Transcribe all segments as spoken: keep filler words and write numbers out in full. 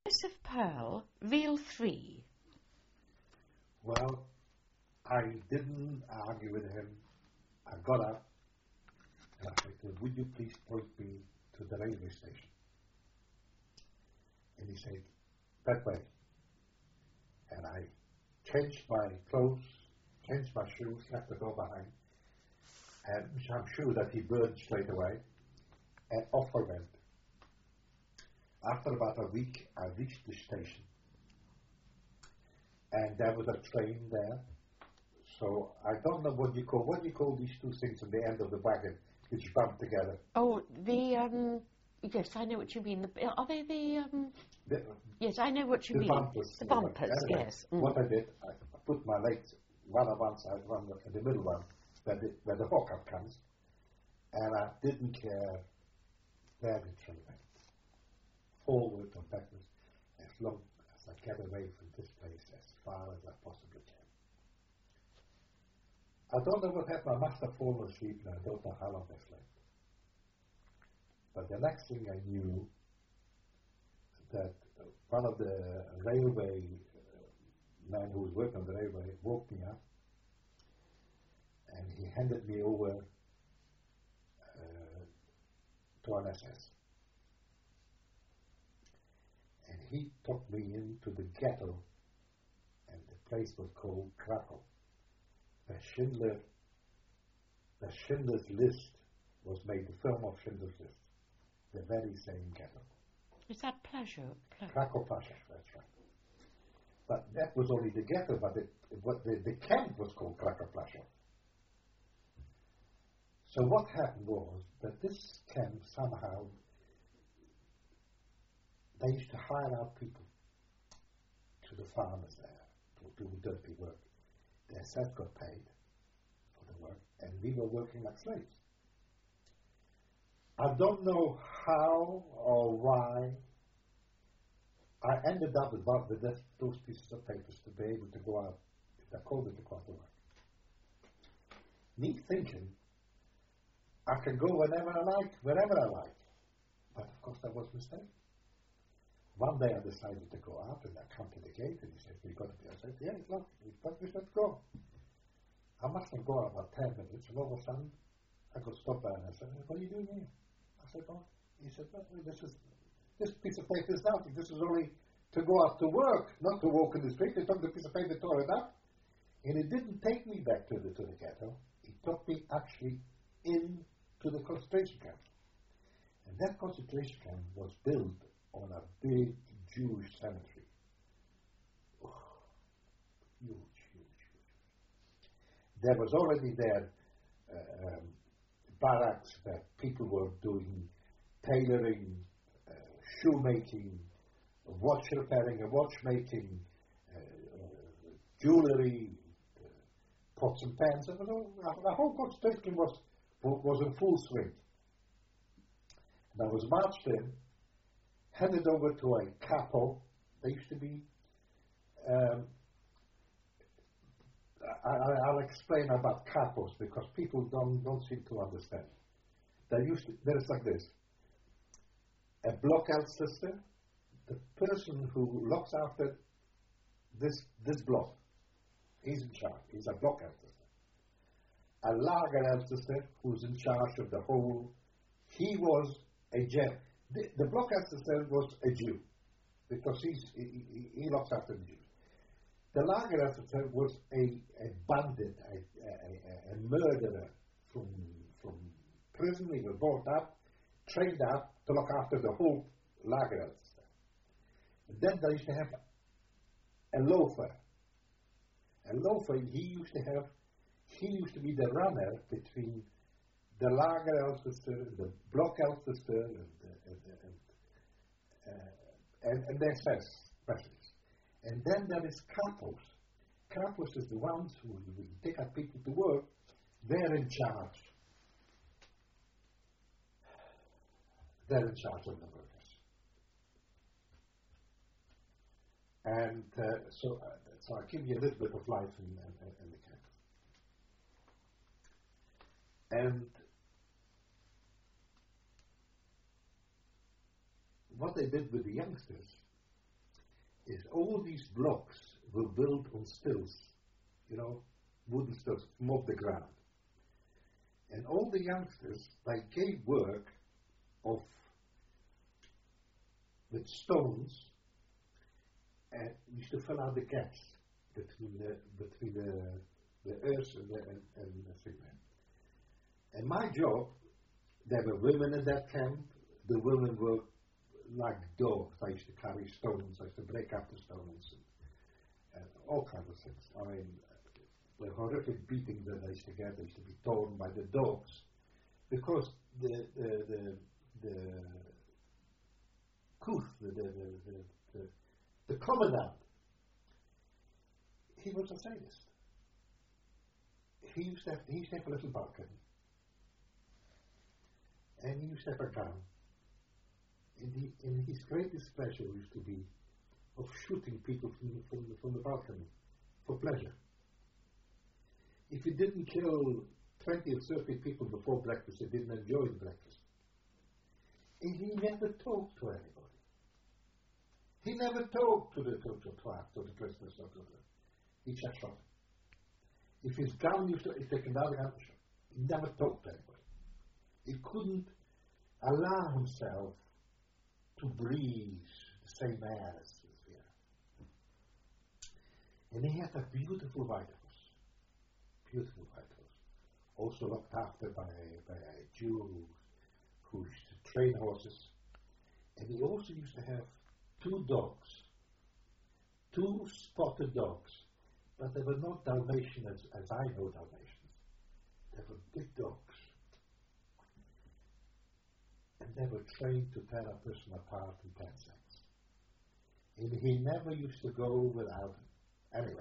Price of Pearl, Reel three. Well, I didn't argue with him. I got up and I said to him, would you please point me to the railway station? And he said, that way. And I changed my clothes, changed my shoes, left the door behind, and which I'm sure that he burned straight away, and off I went. After about a week, I reached the station, and there was a train there. So I don't know what you call what do you call these two things on the end of the wagon which bump together. Oh, the um. Yes, I know what you mean. The, are they the um? The, yes, I know what you the mean. Bumpers, the bumpers. Anyway, yes. Mm. What I did, I put my legs one on one side, one on the middle one, where the where the hookup comes, and I didn't care where the train went, forward or backwards, as long as I get away from this place as far as I possibly can. I don't know what happened. I must have fallen asleep, and I don't know how long I slept. But the next thing I knew, that uh, one of the railway uh, men who was working on the railway woke me up, and he handed me over uh, to an S S. And he took me into the ghetto, and the place was called Krakow. Where Schindler, the Schindler's List was made, the film of Schindler's List, the very same ghetto. Is that pleasure? Ple- Krakow Pasha, that's right. But that was only the ghetto, but it, what the, the camp was called Krakow Pasha. So what happened was that this camp somehow, they used to hire out people to the farmers there to do dirty work. Their self got paid for the work, and we were working like slaves. I don't know how or why I ended up with, with this, those pieces of papers to be able to go out, they called it to go out to work. Me thinking, I can go whenever I like, wherever I like. But of course that was a mistake. One day I decided to go out, and I come to the gate, and he said, "We got to be." I said, "Yeah, it's locked. But we said go." I must have gone about ten minutes, and all of a sudden, I got stopped by, and I said, "What are you doing here?" I said, "Oh." He said, "No, this is this piece of paper is nothing. This is only to go out to work, not to walk in the street." They took the piece of paper, tore it up, and it didn't take me back to the to the ghetto. It took me actually into the concentration camp, and that concentration camp was built on a big Jewish cemetery. Oh, huge, huge, huge. There was already there uh, um, barracks where people were doing tailoring, uh, shoemaking, watch repairing and watchmaking, uh, uh, jewelry, uh, pots and pans. And the whole concentration was, was in full swing. And I was marched in, handed over to a capo. There used to be, um, I, I, I'll explain about capos because people don't, don't seem to understand. There used to, there is like this, a blockout system, the person who looks after this, this block, he's in charge, he's a blockout system. A lagerhouse system who's in charge of the whole, he was a general. The, the blockout system was a Jew, because he's, he, he, he looks after the Jews. The lager officer was a, a bandit, a, a, a murderer from, from prison. He was brought up, trained up to look after the whole lager officer. And then they used to have a loafer. A loafer, he used to have, he used to be the runner between the lager officer, the block officer, and the, and, the, and, uh, and, and the S S specialists. And then there is capos. Capos is the ones who will take up people to work. They're in charge. They're in charge of the workers. And uh, so, uh, so I'll give you a little bit of life in, in, in the camp. And what they did with the youngsters, is all these blocks were built on stilts, you know, wooden stilts from off the ground. And all the youngsters, they gave work of with stones and used to fill out the gaps between the between the the earth and the and, and the thing there. And my job, there were women in that camp. The women were like dogs. I used to carry stones. I used to break up the stones and, and all kinds of things. I mean, the horrific beatings that they used to get. They used to be torn by the dogs because the the the, the Kuth, the the the, the, the, the commandant, he was a sadist. He used to have, he used to have a little balcony, and he used to have a gun. And, he, and his greatest pleasure used to be of shooting people from the, from the, from the balcony for pleasure. If he didn't kill twenty or thirty people before breakfast, he didn't enjoy the breakfast. And he never talked to anybody. He never talked to the to, to, to, to the prisoners or to the. He just shot. If his gun used to take another gun, he never talked to anybody. He couldn't allow himself to breathe the same air as the air. And he had a beautiful white horse. Beautiful white horse. Also looked after by, by a Jew who used to train horses. And he also used to have two dogs. Two spotted dogs. But they were not Dalmatian as, as I know Dalmatians. They were big dogs. And they were trained to tear a person apart in ten seconds. And he never used to go without it. Anyway,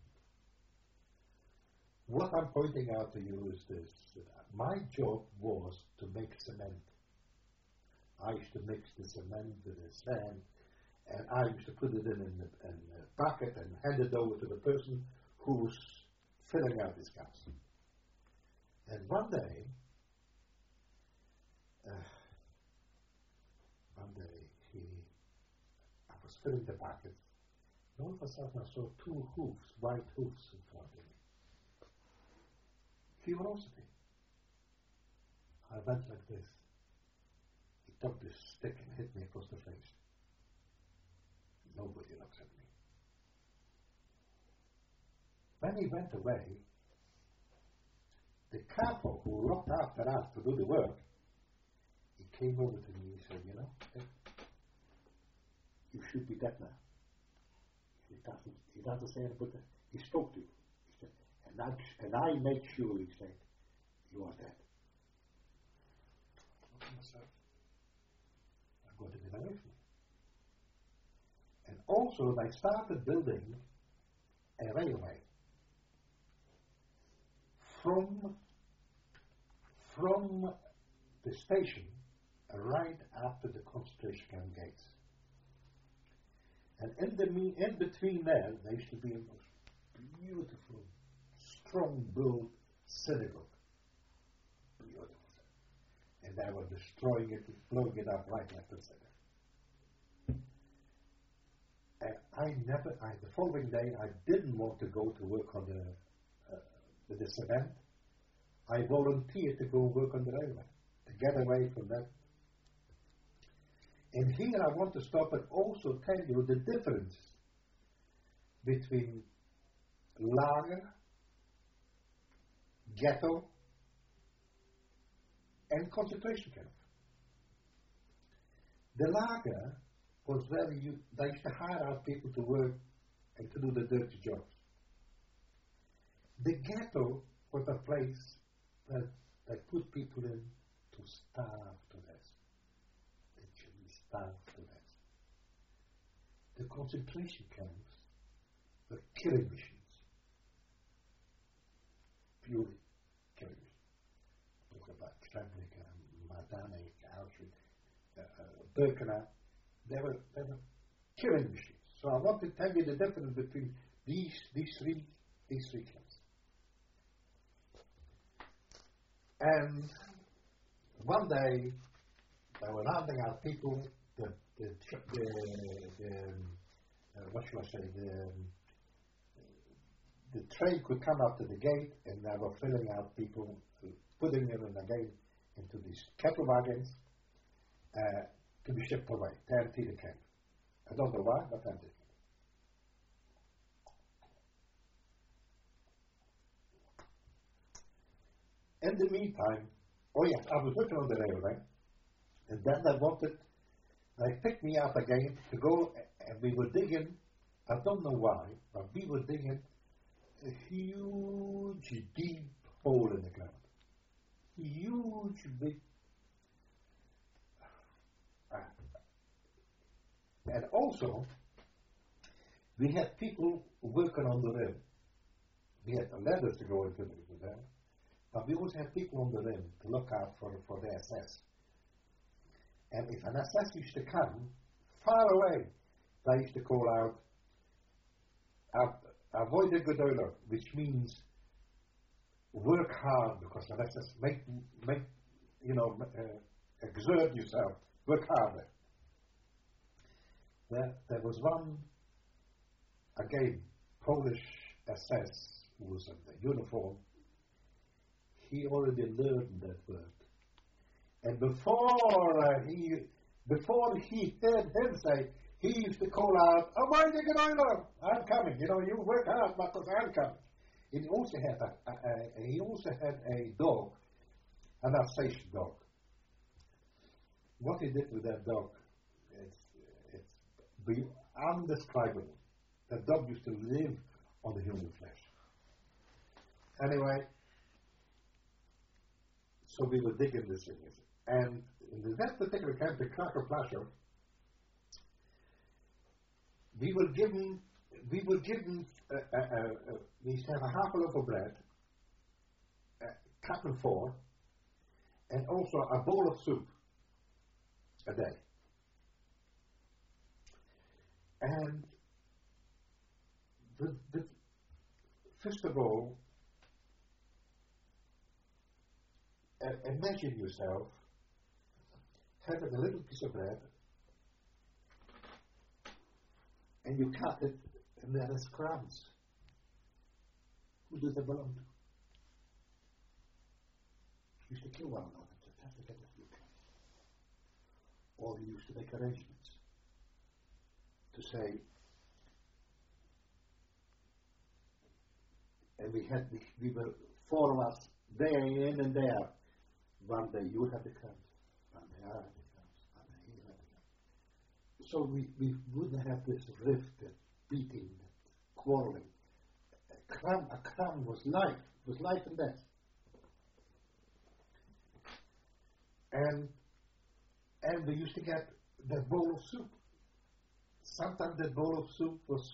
what I'm pointing out to you is this. That my job was to make cement. I used to mix the cement with the sand, and I used to put it in, in, the, in a bucket and hand it over to the person who was filling out his cups. And one day, uh, one day he, I was filling the bucket, and all of a sudden I saw two hoofs, white hoofs in front of me. Curiosity. I went like this. He took this stick and hit me across the face. Nobody looks at me. When he went away, the capo who looked after us to do the work, he came over to me and said, you know, hey, you should be dead now. He doesn't, he doesn't say anything, but he spoke to you. He said, and I, and I made sure, he said, you are dead. I thought to myself, I'm going to get away from you. And also, they started building a railway from, from the station right after the concentration camp gates. And in, the me- in between there, there used to be a most beautiful, strong-built synagogue. Beautiful. And they were destroying it, blowing it up right left and center. And I never, I, the following day, I didn't want to go to work on the, uh, with the cement. I volunteered to go work on the railway, to get away from that. And here I want to stop and also tell you the difference between lager, ghetto, and concentration camp. The lager was where you, they used to hire out people to work and to do the dirty jobs. The ghetto was a place that they put people in to starve to death. Literally starve to death. The concentration camps were killing machines. Purely killing machines. Talk about Treblinka, Majdanek, Auschwitz, uh, uh, Birkenau. They were, they were killing machines. So I want to tell you the difference between these these three these three camps. And one day they were rounding out people. The the the, the, uh, what shall I say, the, um, the train could come up to the gate, and they were filling out people, uh, putting them in again into these cattle wagons uh, to be shipped away, to empty the camp. I don't know why, but empty. In the meantime, oh yes, I was working on the railway, and then they wanted, they picked me up again to go, and we were digging, I don't know why, but we were digging a huge, deep hole in the ground. Huge, big. Uh, and also, we had people working on the rim. We had the ladders to go into the there, but we also had people on the rim to look out for, for the S S. And if an S S used to come far away, they used to call out, avoid the Gedeuler, which means work hard, because the S S make, make you know, uh, exert yourself, work harder. There, there was one, again, Polish S S who was in the uniform. He already learned that word. And before uh, he before he heard him say, he used to call out, avoid the Gedeuler, I'm coming, you know, you work hard because I'm coming. And he also had a, a, a, he also had a dog, an Alsatian dog. What he did with that dog, it's, it's undescribable. That dog used to live on the human flesh. Anyway, so we were digging this thing. And in that particular camp, the Krakow Plaszow, we were given, we were given, uh, uh, uh, we used to have a half a loaf of bread, uh, cut in four, and also a bowl of soup a day. And the, the, first of all, uh, imagine yourself having a little piece of bread, and you cut it, and there is crumbs. Who does it belong to? You used to kill one another just to get a few crumbs. Or you used to make arrangements to say, and we had, we, we were four of us, day in and day out. One day you had the crumbs, one day I had the crumbs, one day he had the crumbs. So we, we wouldn't have this rift, that beating, that quarreling. A crumb, a crumb was life, was life and death. And and we used to get that bowl of soup. Sometimes that bowl of soup was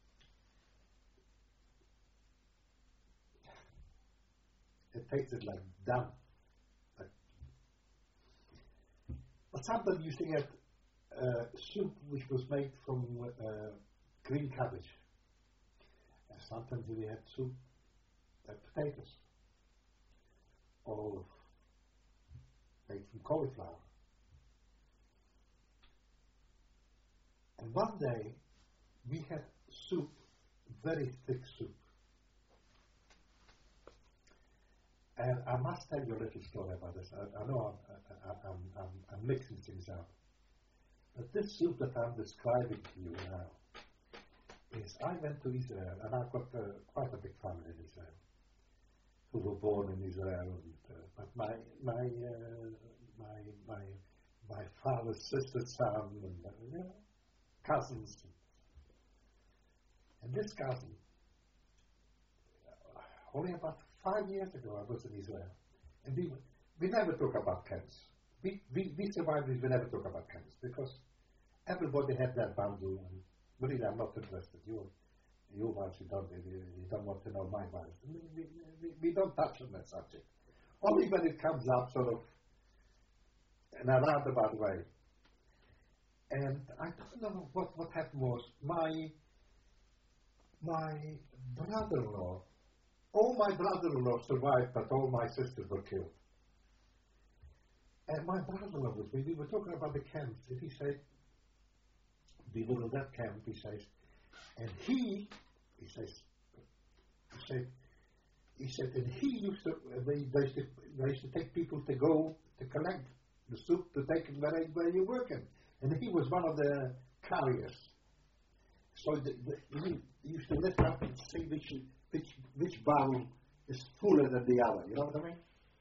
it tasted like dung. Like, but sometimes we used to get uh, soup which was made from uh, green cabbage. And sometimes we had soup, uh, potatoes, or made from cauliflower. And one day we had soup, very thick soup. And I must tell you a little story about this. I, I know I'm, I, I'm, I'm, I'm mixing things up. But this soup that I'm describing to you now is, I went to Israel, and I've got uh, quite a big family in Israel, who were born in Israel. And, uh, but my my, uh, my my my father's sister's son, and uh, you know, cousins. And this cousin, uh, only about five years ago, I was in Israel, and we we never talk about camps. We we we survivors, we never talk about camps because everybody had their bundle, and really, I'm not interested. You you ones you don't you, you don't want to know my mind. We, we, we, we don't touch on that subject. Only when it comes up, sort of in a roundabout way. And I don't know what what happened was my my brother-in-law. All my brother-in-law survived, but all my sisters were killed. And my brother-in-law was, we were talking about the camps, and he said, we were in that camp, he says, And he, he says, he said, he said, and he used to, they, they, used to, they used to take people to go to collect the soup to take it where, they, where you're working. And he was one of the carriers. So the, the, he, he used to lift up and see which, which, which barrel is fuller than the other. You know what I mean?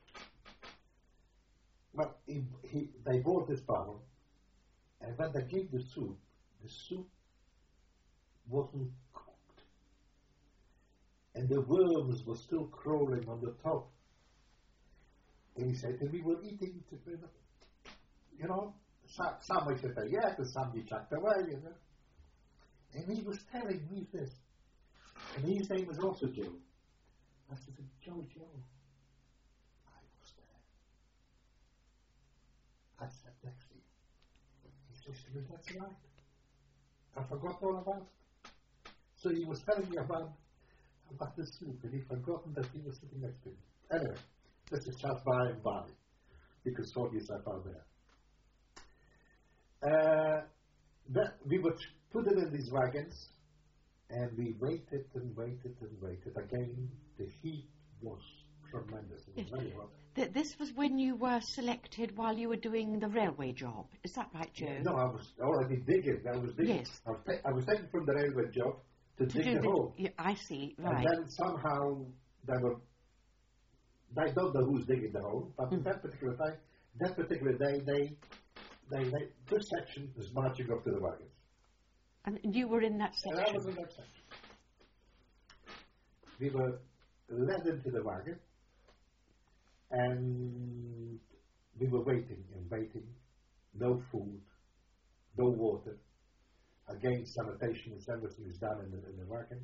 But he, he, they bought this barrel, and when they gave the soup, the soup wasn't cooked. And the worms were still crawling on the top. And he said, and we were eating, to, you know, some, some we said, yeah, and some we chucked away, you know. And he was telling me this. And his name was also Joe. I said, Joe, Joe, I was there. I sat next to you. He says to me, that's right. I forgot all about it. So he was telling me about, about the soup, and he forgotten that he was sitting next to me. Anyway, this is just by and by, because Sorgies I found there. Uh, that we would put it in these wagons, and we waited and waited and waited. Again, the heat was tremendous. It was yes. very hot. Th- this was when you were selected while you were doing the railway job. Is that right, Joe? No, I was already digging. I was digging. Yes. I was, ta- I was taken from the railway job to, to dig the, the hole. Yeah, I see, right. And then somehow they were, I don't know who's digging the hole, but mm. that particular time, that particular day, they, they, they, this section was marching up to the wagons. And you were in that section? And I was in that section. We were led into the wagon, and we were waiting and waiting. No food, no water. Again, sanitation and everything is done in the, in the wagon.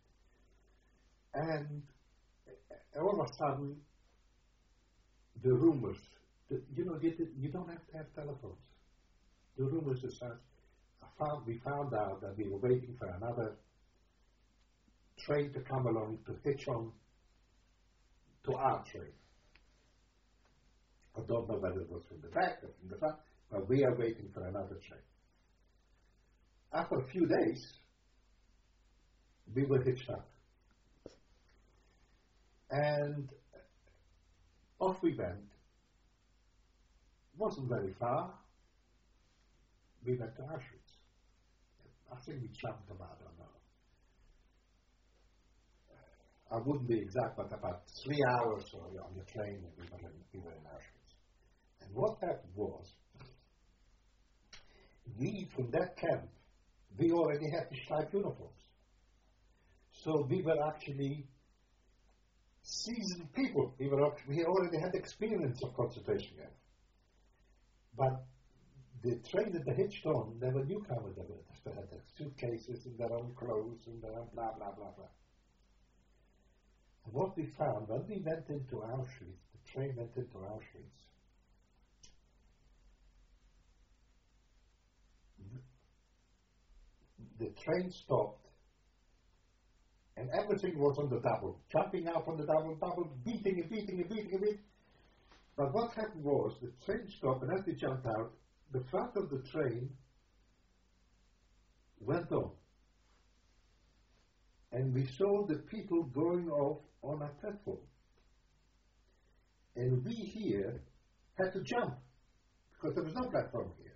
And all of a sudden, the rumors, the, you know, you, you don't have to have telephones. The rumors are such. Found, we found out that we were waiting for another train to come along to hitch on to our train. I don't know whether it was from the back or from the front, but we are waiting for another train. After a few days, we were hitched up. And off we went. Wasn't very far. We went to Auschwitz. I think we jumped about, I don't know. I wouldn't be exact, but about three hours or on the train, and we were in, we were in Auschwitz. And what happened was, we, from that camp, we already had the striped uniforms. So we were actually seasoned people. We were we already had experience of concentration camp. But the train that they hitched on, they were newcomers. They, were, they had their suitcases and their own clothes and their own blah, blah, blah, blah. And what we found, when we went into Auschwitz, the train went into Auschwitz, the, the train stopped, and everything was on the double, jumping up on the double, double, beating and beating and beating and beating. But what happened was, the train stopped, and as we jumped out, the front of the train went on. And we saw the people going off on a platform. And we here had to jump, because there was no platform here.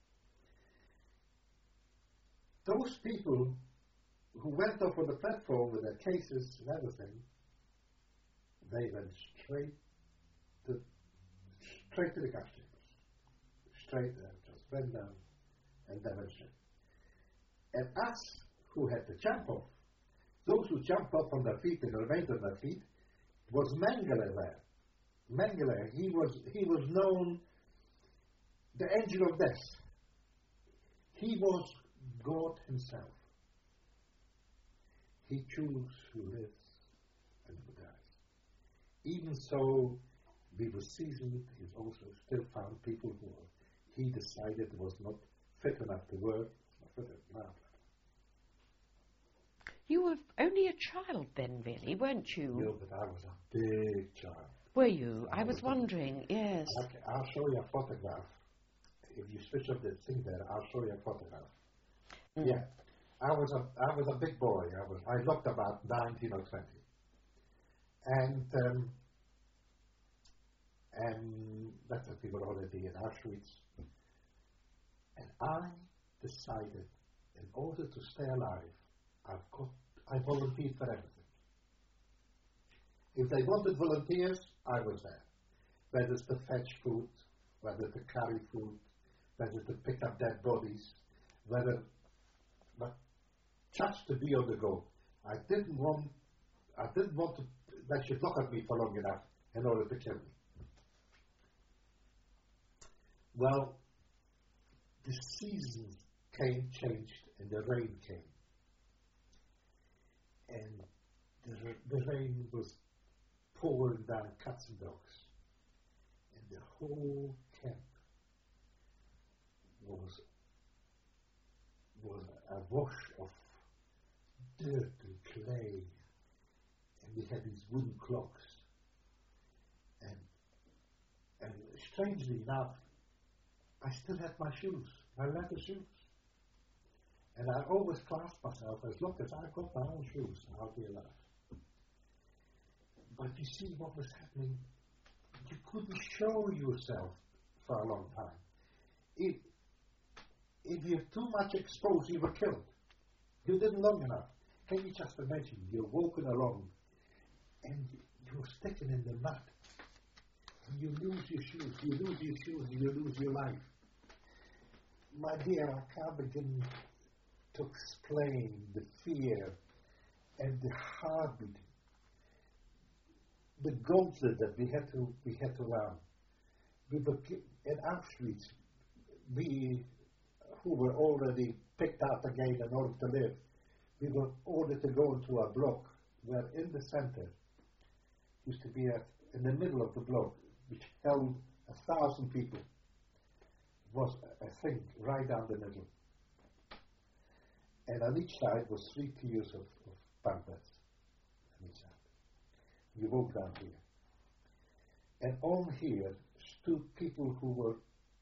Those people who went off on the platform with their cases and everything, they went straight to, straight to the gas chambers. Straight there, just went down, and then went straight. And us, who had to jump off, those who jumped off on their feet and remained on their feet, was Mengele there. Mengele, he was, he was known, the angel of death. He was God himself. He chose who lives and who dies. Even so, we were seasoned, he also still found people who were, he decided was not fit enough to work, not fit enough. You were only a child then, really, weren't you? No, but I was a big child. Were you? I, I was, was wondering, a, yes. Okay, I'll show you a photograph. If you switch up the thing there, I'll show you a photograph. Mm. Yeah. I was a I was a big boy. I was I looked about nineteen or twenty, and um, and that's what we were already in Auschwitz. And I decided, in order to stay alive, I've got I volunteered for everything. If they wanted volunteers, I was there. Whether it's to fetch food, whether to carry food, whether to pick up dead bodies, whether, but just to be on the go. I didn't want, I didn't want to, they should look at me for long enough in order to kill me. Well, the season came, changed, and the rain came. And the, the rain was pouring down cats and dogs. And the whole camp was, was a wash of dirt and clay. And we had these wooden clocks. And, and strangely enough, I still had my shoes, my leather shoes. And I always classed myself as, look, as I've got my own shoes, I'll be alive. But you see what was happening, you couldn't show yourself for a long time. If, if you're too much exposed, you were killed. You didn't long enough. Can you just imagine, you're walking along and you're sticking in the mud. And you lose your shoes, you lose your shoes, you lose your life. My dear, I can't begin to explain the fear and the heartbeat, the gauntlet that we had to we had to run. We were in Auschwitz, we who were already picked up again in order to live, we were ordered to go into a block where in the center used to be a, in the middle of the block, which held a thousand people, was a, a thing right down the middle. And on each side was three tiers of, of bunk beds on each side. You walk down here. And on here stood people who were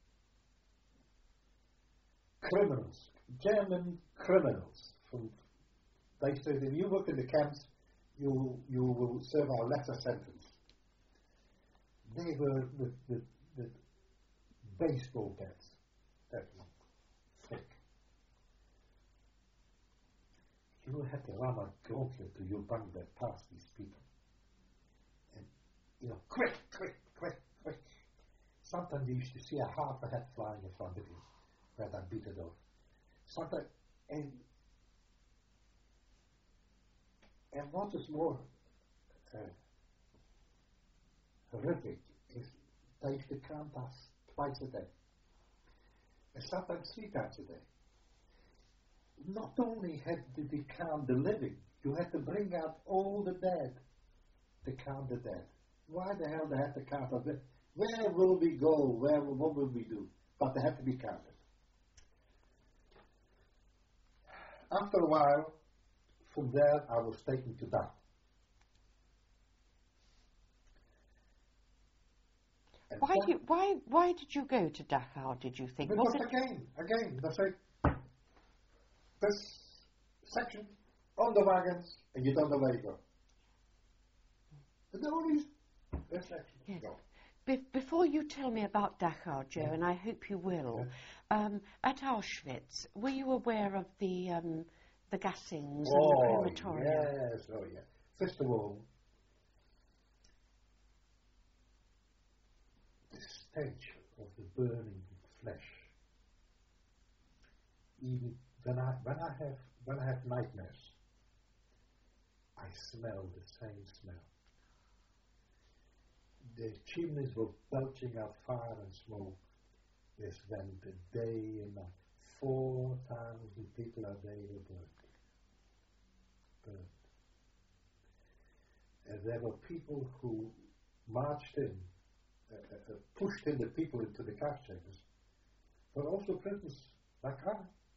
criminals, German criminals. From, they said, if you work in the camps, you you will serve a lesser sentence. They were the, the, the baseball bats that long, thick. You had to run a gauntlet to your bunk bed past these people. And, you know, quick, quick, quick, quick. Sometimes you used to see a half a head flying in front of you, where they beat it off. Sometimes, and, and what is more uh, horrific is they used to count us twice a day, and sometimes three times a day. Not only had to they count the living, you had to bring out all the dead to count the dead. Why the hell they had to count the dead? Where will we go? Where, what will we do? But they had to be counted. After a while, from there I was taken to Dachau. Why did, why, why did you go to Dachau, did you think? Because Was it again, again, they say, this section, on the wagons, and you don't know where you go. And there only this section. Yes. Go. Be- before you tell me about Dachau, Joe, Yeah. and I hope you will, Yeah. um, at Auschwitz, were you aware of the um, the gassings Oh, and the crematoria? yes, oh yeah. First of all, the stench of the burning flesh. Even when I when I have when I have nightmares, I smell the same smell. The chimneys were belching out fire and smoke. This went a day and night. Four thousand people a day were burnt. Burnt. And there were people who marched in, uh, uh, pushed in the people into the gas chambers, but also prisoners like I.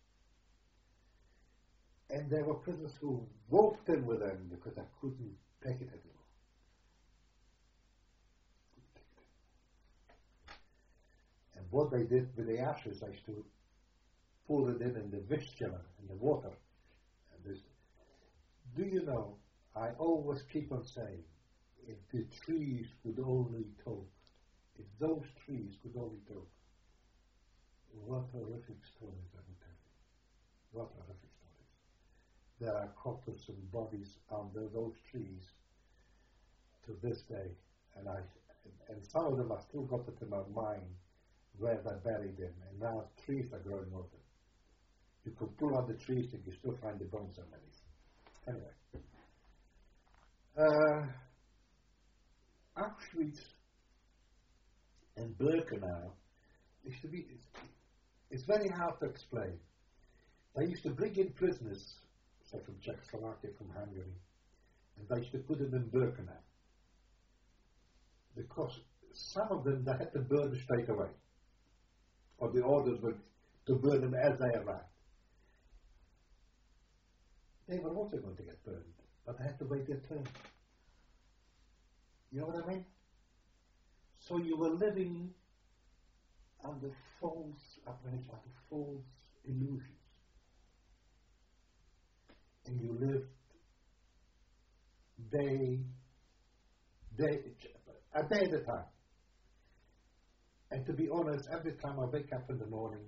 And there were prisoners who walked in with them because I couldn't take it anymore. And what they did with the ashes, they used to pour it in in the vistula, in the water, always keep on saying, if the trees could only talk, if those trees could only talk, what horrific stories I would tell you. What horrific stories. There are coffins and bodies under those trees to this day, and I, and some of them I still got it in my mind where they buried them, and now trees are growing over them. You could pull out the trees and you still find the bones underneath. Anyway. Uh, Auschwitz and Birkenau used to be, it's, it's very hard to explain. They used to bring in prisoners, say from Czechoslovakia, from Hungary, and they used to put them in Birkenau. Because some of them, they had to burn them straight away. Or the orders were to burn them as they arrived. They were also going to get burned, but they had to wait their turn. You know what I mean? So you were living under false, under false illusions. And you lived day, day, a day at a time. And to be honest, every time I wake up in the morning,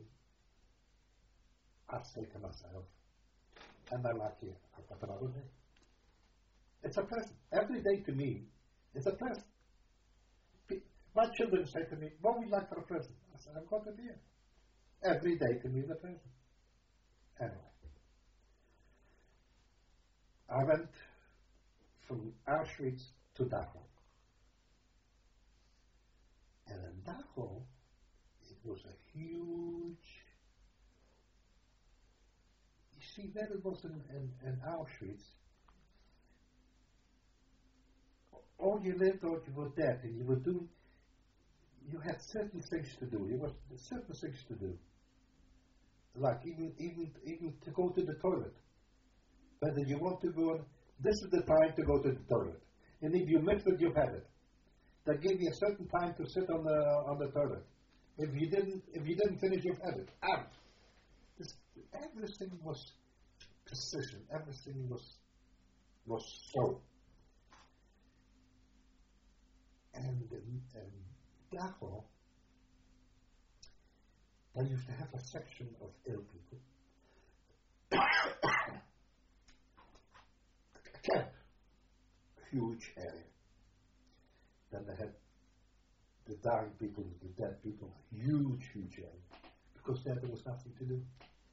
I say to myself, and I like it, I've got another day. It's a present. Every day to me is a present. My children say to me, what would you like for a present? I said, I've got it here. Every day to me is a present. Anyway. I went from Auschwitz to Dachau. And in Dachau, it was a huge... You see, when it was in, in, in Auschwitz, or you lived or you were dead, and you were doing, you had certain things to do. You had certain things to do. Like even, even, even to go to the toilet. Whether you want to go, this is the time to go to the toilet. And if you missed it, you had it. They gave you a certain time to sit on the on the toilet. If you didn't, if you didn't finish, you had it. Out. This, everything was precision. Everything was was so. And in, in Dachau, they used to have a section of ill people. A camp, huge area. Then they had the dying people, the dead people, huge, huge area, because there, there was nothing to do.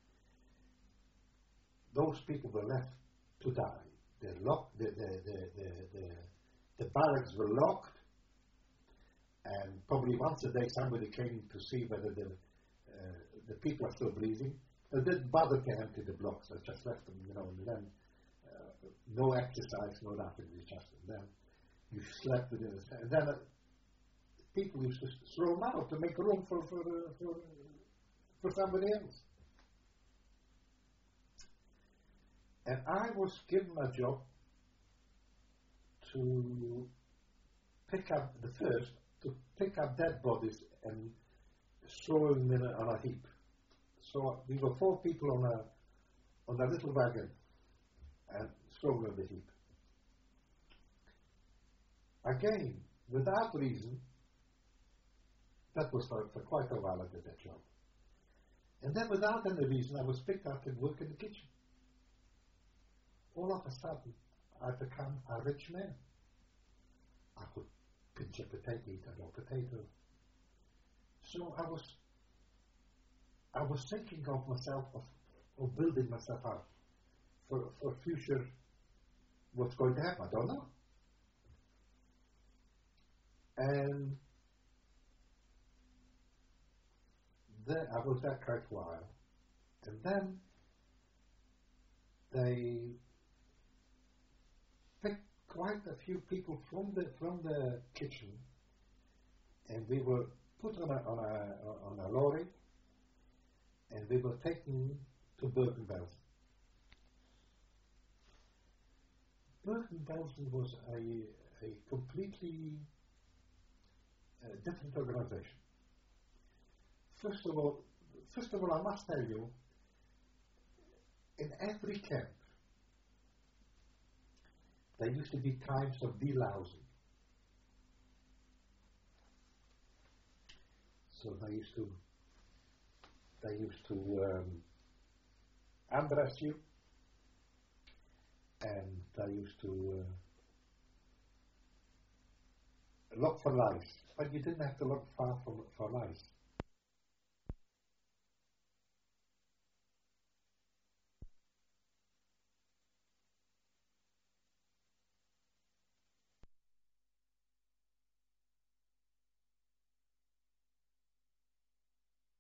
Those people were left to die. The locked, the the the the, the, the barracks were locked, and probably once a day somebody came to see whether the uh, the people are still breathing. They didn't bother to empty the blocks. They just left them, you know, and then uh, no exercise, no nothing. They just and then you slept within a, and then uh, people used to throw them out to make room for for uh, for, for somebody else. And I was given a job to pick up the first to pick up dead bodies and throw them in a, on a heap. So we were four people on a on a little wagon and throw them in the heap. Again, without reason, that was for, for quite a while I did that job. And then without any reason, I was picked up and work in the kitchen. All of a sudden, I became a rich man. I could pinch a potato, eat a raw potato. So I was, I was thinking of myself, of, of building myself up for for future. What's going to happen? I don't know. And then I was there quite a while, and then they picked quite a few people from the from the kitchen, and we were put on a on a on a lorry, and we were taken to Bergen-Belsen. Bergen-Belsen was a a completely uh, different organization. First of all, first of all, I must tell you, in every camp, there used to be times of delousing. So they used to, they used to um, undress you, and they used to uh, look for lice. But you didn't have to look far for, for lice.